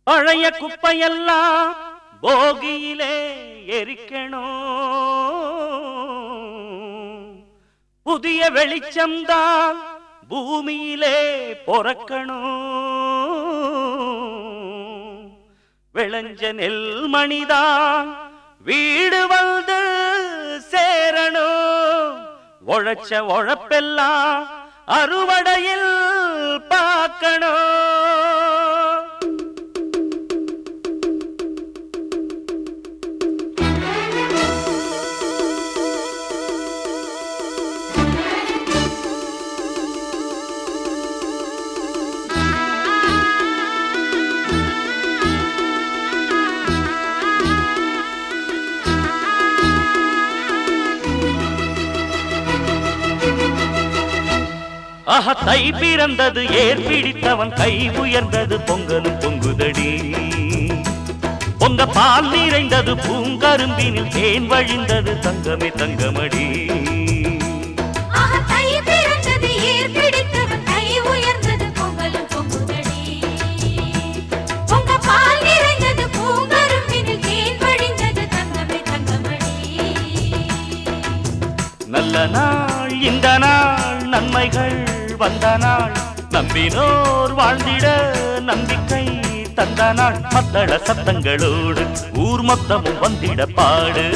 பழைய குப்பையெல்லாம் போகியிலே எரிக்கணும், புதிய வெளிச்சம்தான் பூமியிலே பொறக்கணும். விளைஞ்ச நெல் மணிதான் வீடு வந்து சேரணும், உழைச்ச உழைப்பெல்லாம் அறுவடையில் பார்க்கணும். ஆஹா, தை பிறந்தது, ஏர் பிடித்தவன் கை உயர்ந்தது, பொங்கலும் பொங்குதடி. பொங்க பால் நிறைந்தது, பூங்கரும்பினில் தேன் வழிந்தது, தங்கமே தங்கமடி. நல்ல நாள் இந்த நாள், நன்மைகள் வந்த நாள், நம்பினோர் வாழ்ந்திட நம்பிக்கை தந்த நாள். மத்தள சத்தங்களோடு ஊர் மொத்தமும் வந்திட பாடு.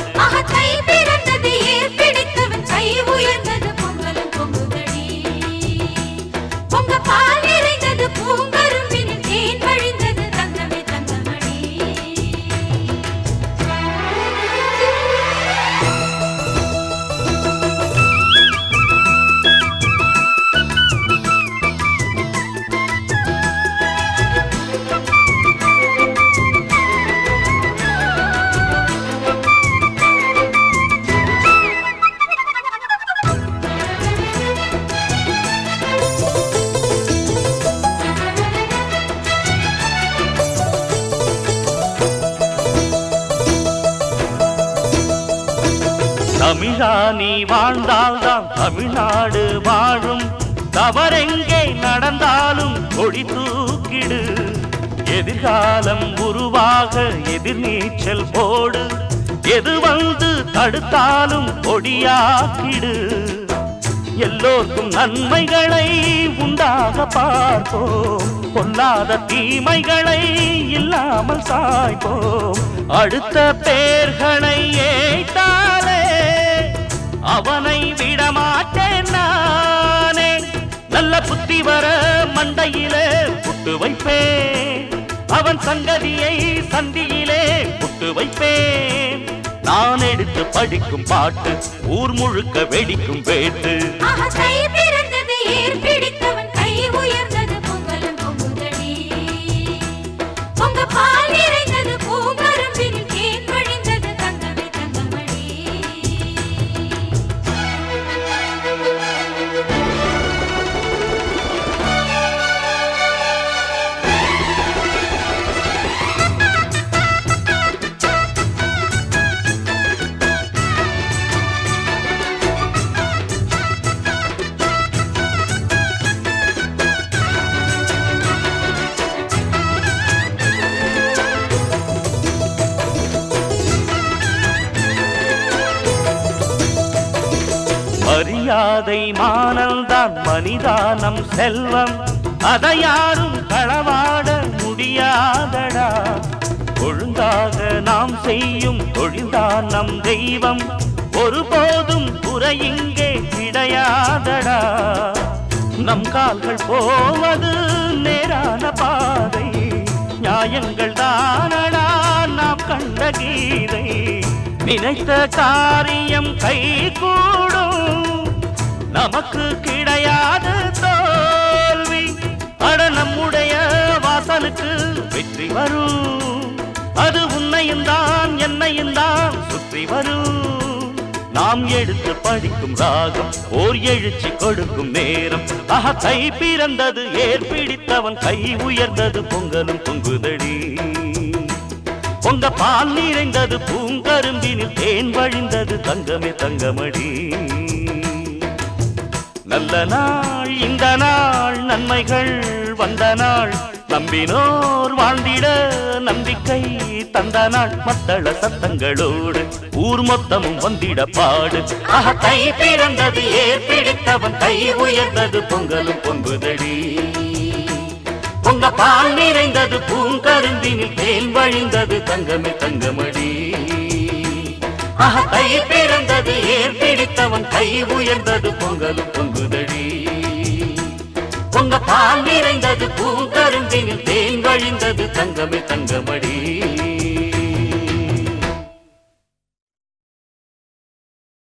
தமிழா நீ வாழ்ந்தால்தான் தமிழ்நாடு வாழும், தவறெங்கே நடந்தாலும் கொடி தூக்கிடு. எதிர்காலம் உருவாக எதிர்நீச்சல் போடு, எது வந்து தடுத்தாலும் கொடியாக்கிடு. எல்லோருக்கும் நன்மைகளை உண்டாக பார்ப்போம், பொல்லாத தீமைகளை இல்லாமல் சாய்ப்போம். அடுத்த பேர்களை ஏய்த்தாலே அவனை விடமாட்டேன் நானே. நல்ல புத்தி வர மண்டையிலே புட்டு வைப்பேன், அவன் சங்கதியை சந்தியிலே புட்டு வைப்பேன். நான் எடுத்து படிக்கும் பாட்டு ஊர் முழுக்க வெடிக்கும் வேட்டு. மரியாதை மானல்தான் மனிதானம் செல்வம், அதை யாரும் களவாட முடியாதடா. ஒழுங்காக நாம் செய்யும் தொழில்தான் நம் தெய்வம், ஒருபோதும் குறை இங்கே கிடையாதடா. நம் கால்கள் போவது நேரான பாதை, நியாயங்கள் தானடா நாம் கண்ட கீதை. நினைத்த காரியம் கை கூடும், நமக்கு கிடையாது தோல்வி. அட நம்முடைய வாசலுக்கு வெற்றி வரும், அது உன்னையும் தான் என்னையும் தான் சுற்றி வரும். நாம் எடுத்து படிக்கும் ராகம் ஓர் எழுச்சி கொடுக்கும் நேரம். ஆஹா, தை பிறந்தது, ஏர் பிடித்தவன் கை உயர்ந்தது, பொங்கலும் பொங்குதடி. பொங்க பால் நிறைந்தது, பூங்கரும்பினில் தேன் வழிந்தது, தங்கமே தங்கமடி. நல்ல நாள் இந்த நாள், நன்மைகள் வந்த நாள், நம்பினோர் வாழ்ந்திட நம்பிக்கை தந்த நாள் மத்தள சத்தங்களோடு ஊர் மொத்தமும் வந்திட பாடு. தை பிறந்தது ஏர் பிடித்தவன் கை உயர்ந்தது பொங்கலும் பொங்குதடி. பொங்க பால் நிறைந்தது பூங்கருந்தினில் தேன் வழிந்தது தங்கமே தங்கமடி. தை பிறந்தது ஏர் பிடித்தவன் கை உயர்ந்தது பொங்கலும் பொங்குதடி. பொங்க பால் நிறைந்தது பூங்கருந்தினில் தேன் வழிந்தது தங்கமே தங்கமடி.